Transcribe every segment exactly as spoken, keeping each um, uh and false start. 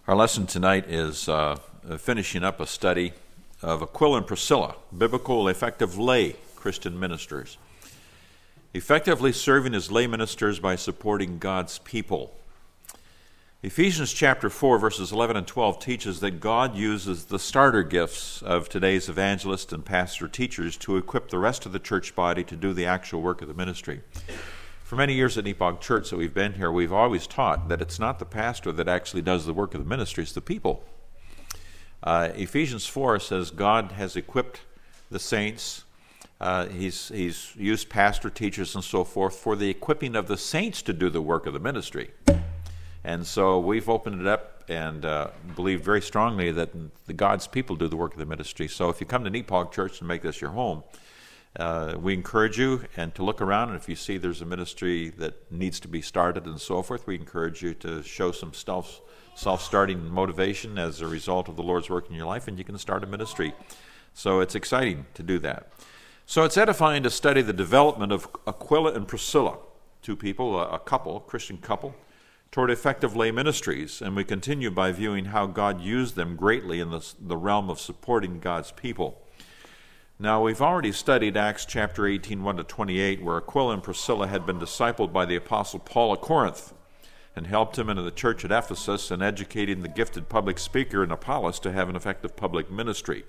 Our lesson tonight is uh, finishing up a study of Aquila and Priscilla, biblical effective lay Christian ministers. Effectively serving as lay ministers by supporting God's people. Ephesians chapter four, verses eleven and twelve teaches that God uses the starter gifts of today's evangelists and pastor teachers to equip the rest of the church body to do the actual work of the ministry. For many years at Nepog Church that we've been here, we've always taught that it's not the pastor that actually does the work of the ministry, it's the people. Uh, Ephesians four says God has equipped the saints. Uh, he's, he's used pastor, teachers, and so forth for the equipping of the saints to do the work of the ministry. And so we've opened it up and uh, believe very strongly that the God's people do the work of the ministry. So if you come to Nepog Church and make this your home, Uh, we encourage you and to look around, and if you see there's a ministry that needs to be started and so forth, we encourage you to show some self, self-starting motivation as a result of the Lord's work in your life, and you can start a ministry. So it's exciting to do that. So it's edifying to study the development of Aquila and Priscilla, two people, a, a couple, a Christian couple, toward effective lay ministries, and we continue by viewing how God used them greatly in the, the realm of supporting God's people. Now, we've already studied Acts chapter eighteen, one to twenty-eight, where Aquila and Priscilla had been discipled by the Apostle Paul at Corinth and helped him into the church at Ephesus and educating the gifted public speaker in Apollos to have an effective public ministry.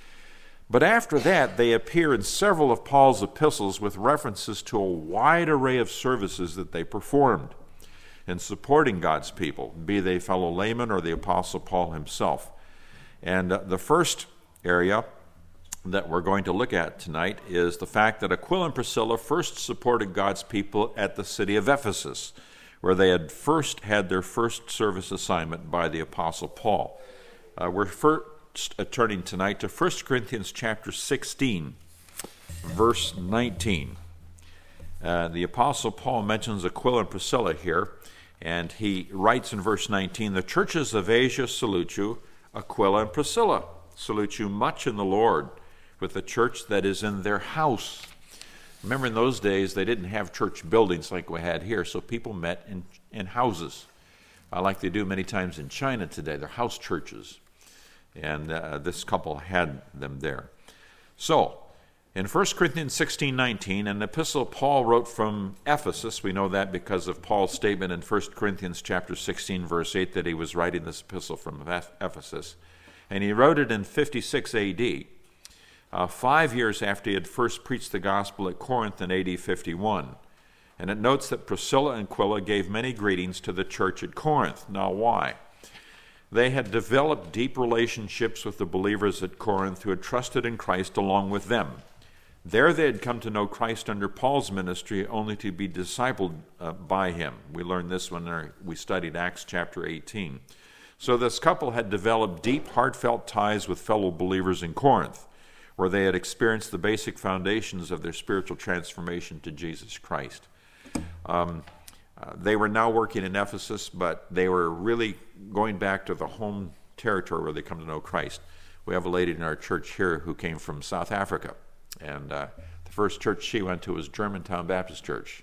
But after that, they appear in several of Paul's epistles with references to a wide array of services that they performed in supporting God's people, be they fellow laymen or the Apostle Paul himself. And uh, the first area that we're going to look at tonight is the fact that Aquila and Priscilla first supported God's people at the city of Ephesus, where they had first had their first service assignment by the Apostle Paul. Uh, we're first uh, turning tonight to First Corinthians chapter sixteen, verse nineteen. Uh, the Apostle Paul mentions Aquila and Priscilla here, and he writes in verse nineteen, "The churches of Asia salute you, Aquila and Priscilla salute you much in the Lord, with the church that is in their house." Remember, in those days, they didn't have church buildings like we had here, so people met in, in houses, uh, like they do many times in China today. They're house churches, and uh, this couple had them there. So, in First Corinthians sixteen nineteen, an epistle Paul wrote from Ephesus. We know that because of Paul's statement in First Corinthians chapter sixteen, verse eight, that he was writing this epistle from Ephesus. And he wrote it in fifty-six A D, Uh, five years after he had first preached the gospel at Corinth in A D fifty-one. And it notes that Priscilla and Aquila gave many greetings to the church at Corinth. Now, why? They had developed deep relationships with the believers at Corinth who had trusted in Christ along with them. There they had come to know Christ under Paul's ministry, only to be discipled uh, by him. We learned this when we studied Acts chapter eighteen. So this couple had developed deep, heartfelt ties with fellow believers in Corinth, where they had experienced the basic foundations of their spiritual transformation to Jesus Christ. Um, uh, they were now working in Ephesus, but they were really going back to the home territory where they come to know Christ. We have a lady in our church here who came from South Africa, and uh, the first church she went to was Germantown Baptist Church.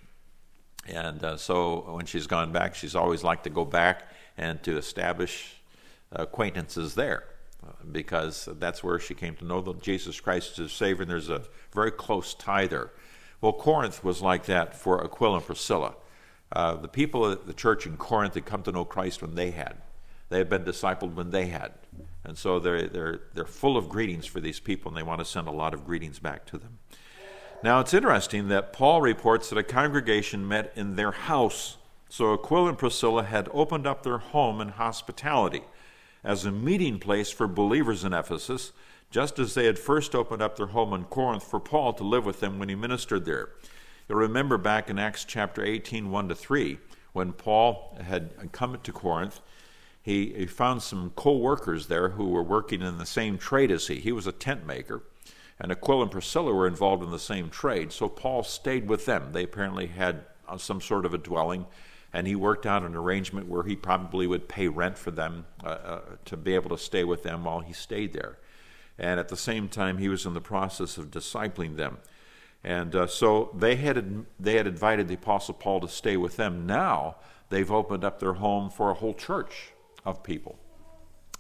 And uh, so when she's gone back, she's always liked to go back and to establish acquaintances there, because that's where she came to know the Jesus Christ as Savior, and there's a very close tie there. Well, Corinth was like that for Aquila and Priscilla. Uh, the people at the church in Corinth had come to know Christ when they had. They had been discipled when they had. And so they're, they're, they're full of greetings for these people, and they want to send a lot of greetings back to them. Now, it's interesting that Paul reports that a congregation met in their house. So Aquila and Priscilla had opened up their home in hospitality as a meeting place for believers in Ephesus, just as they had first opened up their home in Corinth for Paul to live with them when he ministered there. You'll remember back in Acts chapter eighteen, one to three, when Paul had come to Corinth, he, he found some co-workers there who were working in the same trade as he. He was a tent maker, and Aquila and Priscilla were involved in the same trade, so Paul stayed with them. They apparently had uh, some sort of a dwelling, and he worked out an arrangement where he probably would pay rent for them uh, uh, to be able to stay with them while he stayed there. And at the same time, he was in the process of discipling them. And uh, so they had they had invited the Apostle Paul to stay with them. Now they've opened up their home for a whole church of people.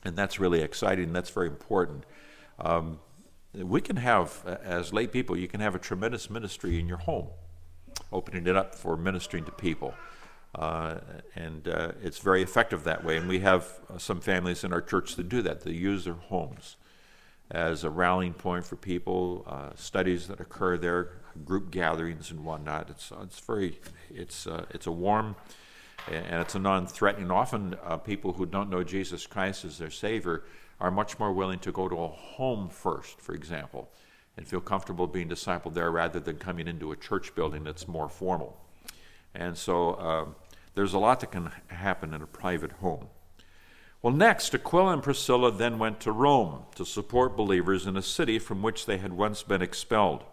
And that's really exciting. That's very important. Um, we can have, as lay people, you can have a tremendous ministry in your home, opening it up for ministering to people. Uh, and uh, it's very effective that way. And we have uh, some families in our church that do that. They use their homes as a rallying point for people, uh, studies that occur there, group gatherings and whatnot. It's it's very it's uh, it's a warm and it's a non-threatening. Often uh, people who don't know Jesus Christ as their Savior are much more willing to go to a home first, for example, and feel comfortable being discipled there rather than coming into a church building that's more formal. And so uh, there's a lot that can happen in a private home. Well, next, Aquila and Priscilla then went to Rome to support believers in a city from which they had once been expelled.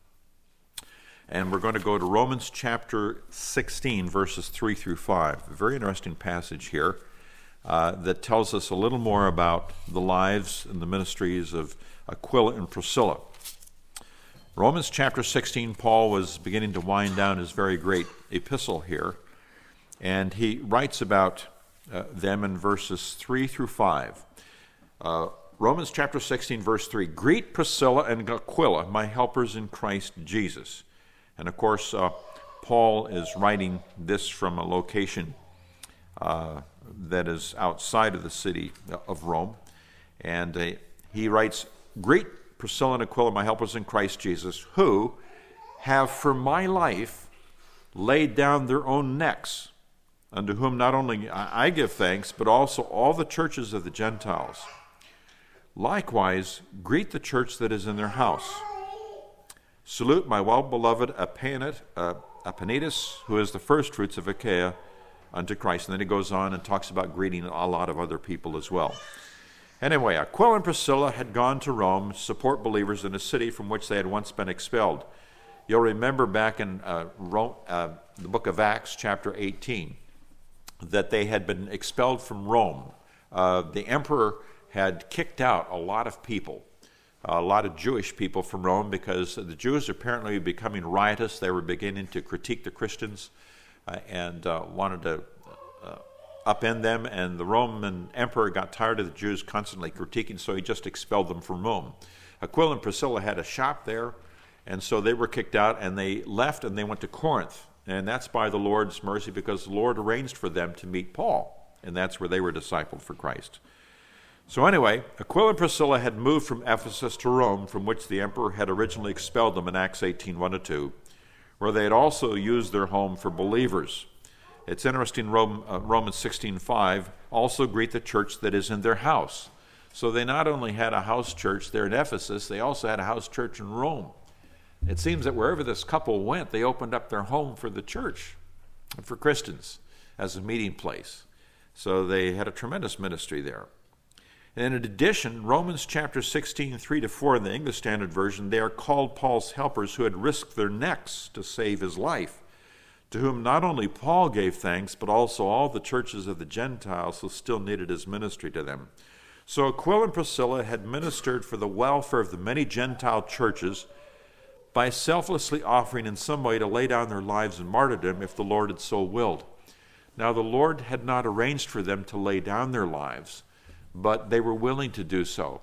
And we're going to go to Romans chapter sixteen, verses three through five. A very interesting passage here uh, that tells us a little more about the lives and the ministries of Aquila and Priscilla. Romans chapter sixteen, Paul was beginning to wind down his very great epistle here, and he writes about uh, them in verses three through five. Uh, Romans chapter sixteen, verse three, "Greet Priscilla and Aquila, my helpers in Christ Jesus." And of course, uh, Paul is writing this from a location uh, that is outside of the city of Rome. And uh, he writes, "Greet Priscilla and Aquila, my helpers in Christ Jesus, who have for my life laid down their own necks, unto whom not only I give thanks, but also all the churches of the Gentiles. Likewise, greet the church that is in their house. Salute my well-beloved Epaenetus, who is the firstfruits of Achaia unto Christ." And then he goes on and talks about greeting a lot of other people as well. Anyway, Aquila and Priscilla had gone to Rome to support believers in a city from which they had once been expelled. You'll remember back in uh, Rome, uh, the book of Acts, chapter eighteen, that they had been expelled from Rome. Uh, the emperor had kicked out a lot of people. A lot of Jewish people from Rome, because the Jews apparently were becoming riotous. They were beginning to critique the Christians uh, and uh, wanted to uh, upend them, and the Roman emperor got tired of the Jews constantly critiquing, so he just expelled them from Rome. Aquila and Priscilla had a shop there, and so they were kicked out, and they left and they went to Corinth. And that's by the Lord's mercy, because the Lord arranged for them to meet Paul, and that's where they were discipled for Christ. So anyway, Aquila and Priscilla had moved from Ephesus to Rome, from which the emperor had originally expelled them in Acts eighteen, one to two, where they had also used their home for believers. It's interesting, Rome, uh, Romans sixteen five, also greet the church that is in their house. So they not only had a house church there in Ephesus, they also had a house church in Rome. It seems that wherever this couple went, they opened up their home for the church, for Christians, as a meeting place. So they had a tremendous ministry there. And in addition, Romans chapter sixteen, three to four in the English Standard Version, they are called Paul's helpers who had risked their necks to save his life, to whom not only Paul gave thanks, but also all the churches of the Gentiles who still needed his ministry to them. So Aquila and Priscilla had ministered for the welfare of the many Gentile churches by selflessly offering in some way to lay down their lives in martyrdom if the Lord had so willed. Now the Lord had not arranged for them to lay down their lives, but they were willing to do so.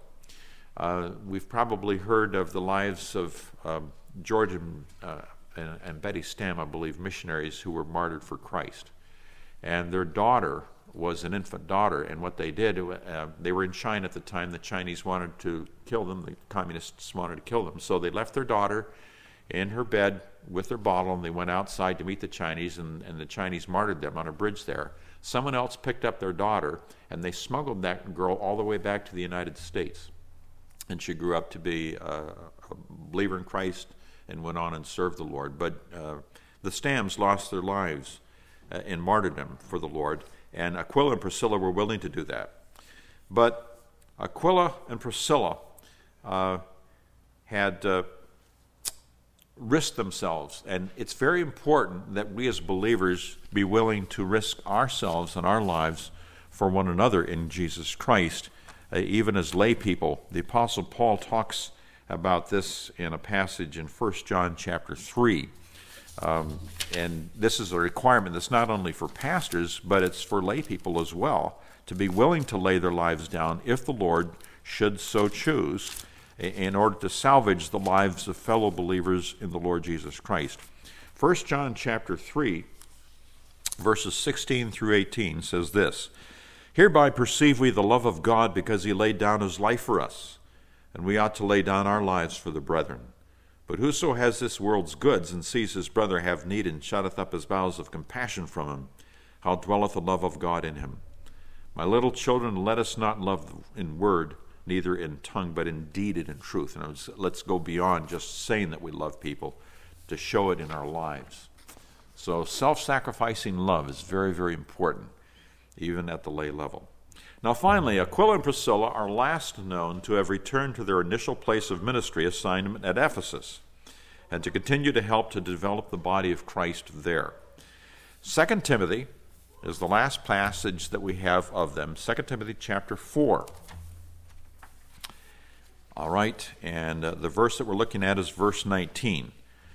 Uh, we've probably heard of the lives of um, George and, uh, and, and Betty Stam, I believe, missionaries who were martyred for Christ. And their daughter was an infant daughter, and what they did, uh, they were in China at the time. The Chinese wanted to kill them. The communists wanted to kill them. So they left their daughter in her bed with their bottle, and they went outside to meet the Chinese, and, and the Chinese martyred them on a bridge there. Someone else picked up their daughter, and they smuggled that girl all the way back to the United States. And she grew up to be uh, a believer in Christ and went on and served the Lord. But uh, the Stams lost their lives uh, in martyrdom for the Lord, and Aquila and Priscilla were willing to do that. But Aquila and Priscilla uh, had uh, risked themselves, and it's very important that we as believers be willing to risk ourselves and our lives for one another in Jesus Christ, uh, even as lay people. The Apostle Paul talks about this in a passage in First John chapter three. Um, and this is a requirement that's not only for pastors, but it's for lay people as well, to be willing to lay their lives down if the Lord should so choose, in order to salvage the lives of fellow believers in the Lord Jesus Christ. First John chapter three, verses sixteen through eighteen says this, "Hereby perceive we the love of God, because he laid down his life for us, and we ought to lay down our lives for the brethren. But whoso has this world's goods, and sees his brother have need, and shutteth up his bowels of compassion from him, how dwelleth the love of God in him? My little children, let us not love in word, neither in tongue, but in deed and in truth." And let's go beyond just saying that we love people, to show it in our lives. So self-sacrificing love is very, very important, even at the lay level. Now finally, Aquila and Priscilla are last known to have returned to their initial place of ministry assignment at Ephesus, and to continue to help to develop the body of Christ there. Second Timothy is the last passage that we have of them, Second Timothy chapter four. All right, and uh, the verse that we're looking at is verse nineteen.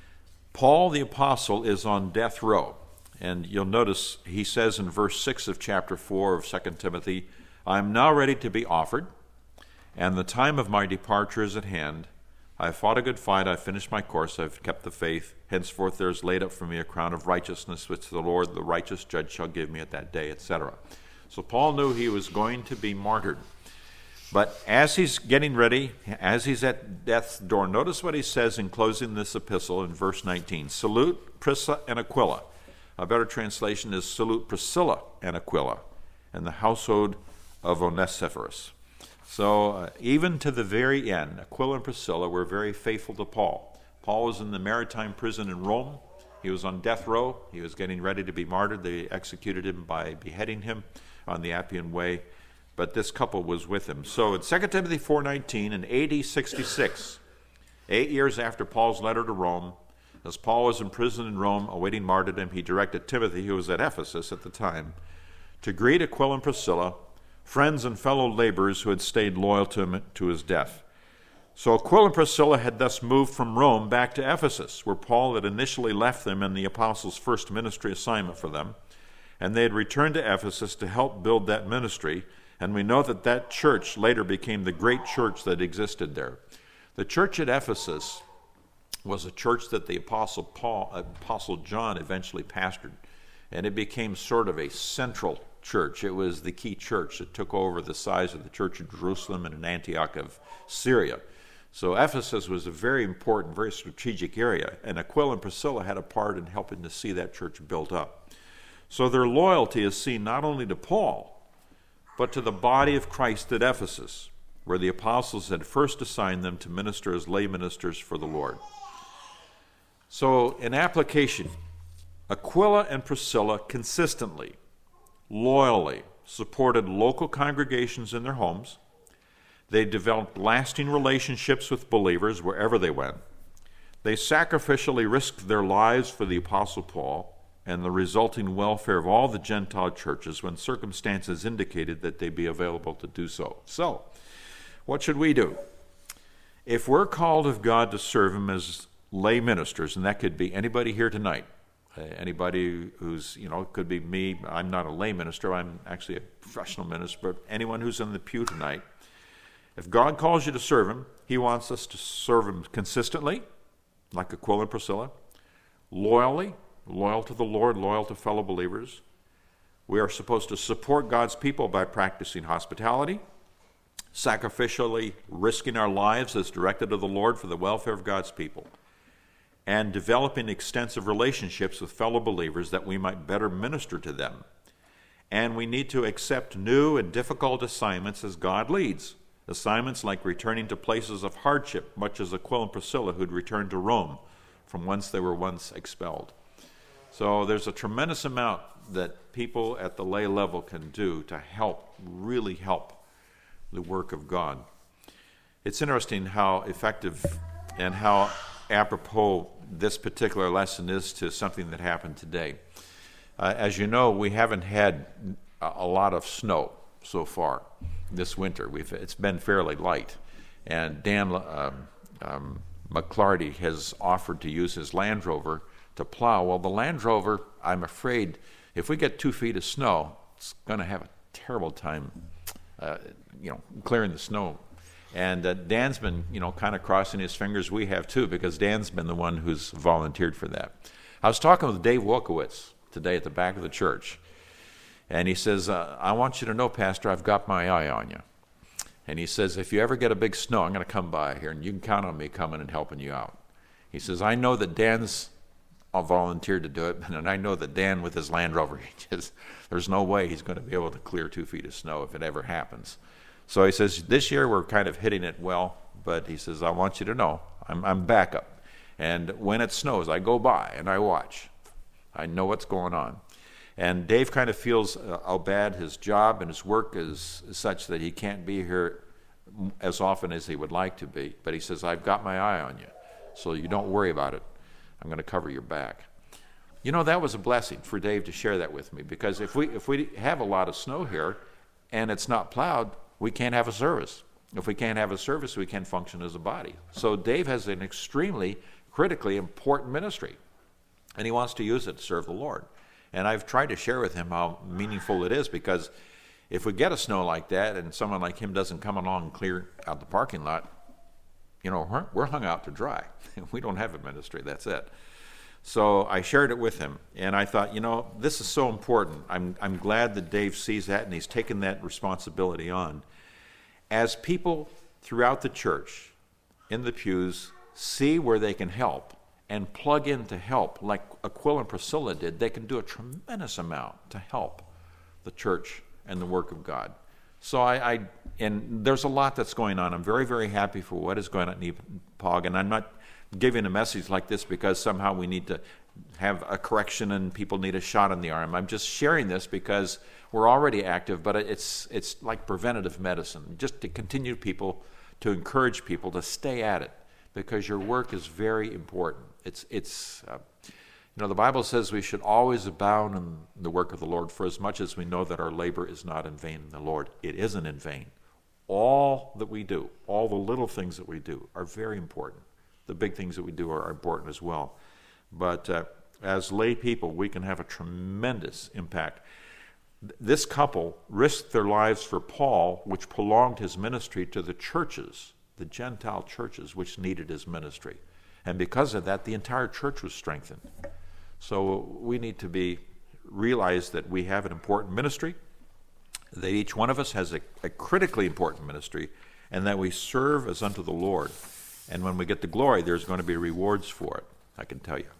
Paul the apostle is on death row, and you'll notice he says in verse six of chapter four of Second Timothy, "I am now ready to be offered, and the time of my departure is at hand. I have fought a good fight, I have finished my course, I have kept the faith. Henceforth there is laid up for me a crown of righteousness, which the Lord, the righteous judge, shall give me at that day," et cetera. So Paul knew he was going to be martyred. But as he's getting ready, as he's at death's door, notice what he says in closing this epistle in verse nineteen. "Salute Prisca and Aquila." A better translation is "Salute Priscilla and Aquila, and the household of Onesiphorus." So uh, even to the very end, Aquila and Priscilla were very faithful to Paul. Paul was in the maritime prison in Rome. He was on death row. He was getting ready to be martyred. They executed him by beheading him on the Appian Way. But this couple was with him. So in Second Timothy four nineteen, in A D sixty-six, eight years after Paul's letter to Rome, as Paul was in prison in Rome awaiting martyrdom, he directed Timothy, who was at Ephesus at the time, to greet Aquila and Priscilla, friends and fellow laborers who had stayed loyal to him to his death. So Aquila and Priscilla had thus moved from Rome back to Ephesus, where Paul had initially left them in the apostles' first ministry assignment for them, and they had returned to Ephesus to help build that ministry. And we know that that church later became the great church that existed there. The church at Ephesus was a church that the Apostle Paul, Apostle John eventually pastored, and it became sort of a central church. It was the key church that took over the size of the church of Jerusalem and in Antioch of Syria. So Ephesus was a very important, very strategic area, and Aquila and Priscilla had a part in helping to see that church built up. So their loyalty is seen not only to Paul, but to the body of Christ at Ephesus, where the apostles had first assigned them to minister as lay ministers for the Lord. So in application, Aquila and Priscilla consistently, loyally supported local congregations in their homes. They developed lasting relationships with believers wherever they went. They sacrificially risked their lives for the Apostle Paul and the resulting welfare of all the Gentile churches when circumstances indicated that they be available to do so. So, what should we do? If we're called of God to serve him as lay ministers, and that could be anybody here tonight, uh, anybody who's, you know, it could be me. I'm not a lay minister. I'm actually a professional minister, but anyone who's in the pew tonight, if God calls you to serve him, he wants us to serve him consistently, like Aquila and Priscilla, loyally, loyal to the Lord, loyal to fellow believers. We are supposed to support God's people by practicing hospitality, sacrificially risking our lives as directed of the Lord for the welfare of God's people, and developing extensive relationships with fellow believers that we might better minister to them. And we need to accept new and difficult assignments as God leads. Assignments like returning to places of hardship, much as Aquila and Priscilla, who'd returned to Rome, from whence they were once expelled. So there's a tremendous amount that people at the lay level can do to help, really help the work of God. It's interesting how effective and how apropos this particular lesson is to something that happened today. Uh, as you know, we haven't had a lot of snow so far this winter. We've, it's been fairly light. And Dan um, um, McClarty has offered to use his Land Rover to plow. Well, the Land Rover, I'm afraid, if we get two feet of snow, it's going to have a terrible time, uh, you know, clearing the snow. And uh, Dan's been, you know, kind of crossing his fingers. We have too, because Dan's been the one who's volunteered for that. I was talking with Dave Wolkowitz today at the back of the church, and he says, uh, I want you to know, Pastor, I've got my eye on you. And he says, if you ever get a big snow, I'm going to come by here, and you can count on me coming and helping you out. He says, I know that Dan's volunteered to do it, and I know that Dan with his Land Rover, he just, there's no way he's going to be able to clear two feet of snow if it ever happens. So he says, this year we're kind of hitting it well, but he says, I want you to know, I'm, I'm backup. And when it snows, I go by and I watch. I know what's going on. And Dave kind of feels uh, how bad his job and his work is, is such that he can't be here as often as he would like to be. But he says, I've got my eye on you, so you don't worry about it. I'm going to cover your back. You know, that was a blessing for Dave to share that with me, because if we if we have a lot of snow here and it's not plowed, we can't have a service. If we can't have a service, we can't function as a body. So Dave has an extremely critically important ministry, and he wants to use it to serve the Lord. And I've tried to share with him how meaningful it is, because if we get a snow like that and someone like him doesn't come along and clear out the parking lot, you know, we're, we're hung out to dry. We don't have a ministry, that's it. So I shared it with him, and I thought, you know, this is so important. I'm, I'm glad that Dave sees that, and he's taken that responsibility on. As people throughout the church, in the pews, see where they can help and plug in to help, like Aquila and Priscilla did, they can do a tremendous amount to help the church and the work of God. So I, I and there's a lot that's going on. I'm very, very happy for what is going on at Nepog, and I'm not giving a message like this because somehow we need to have a correction and people need a shot in the arm. I'm just sharing this because we're already active, but it's it's like preventative medicine, just to continue people, to encourage people to stay at it, because your work is very important. It's it's uh, you know, the Bible says we should always abound in the work of the Lord, for as much as we know that our labor is not in vain in the Lord. It isn't in vain. All that we do, all the little things that we do are very important. The big things that we do are important as well. But uh, as lay people, we can have a tremendous impact. This couple risked their lives for Paul, which prolonged his ministry to the churches, the Gentile churches, which needed his ministry. And because of that, the entire church was strengthened. So we need to be realize that we have an important ministry, that each one of us has a, a critically important ministry, and that we serve as unto the Lord. And when we get the glory, there's going to be rewards for it, I can tell you.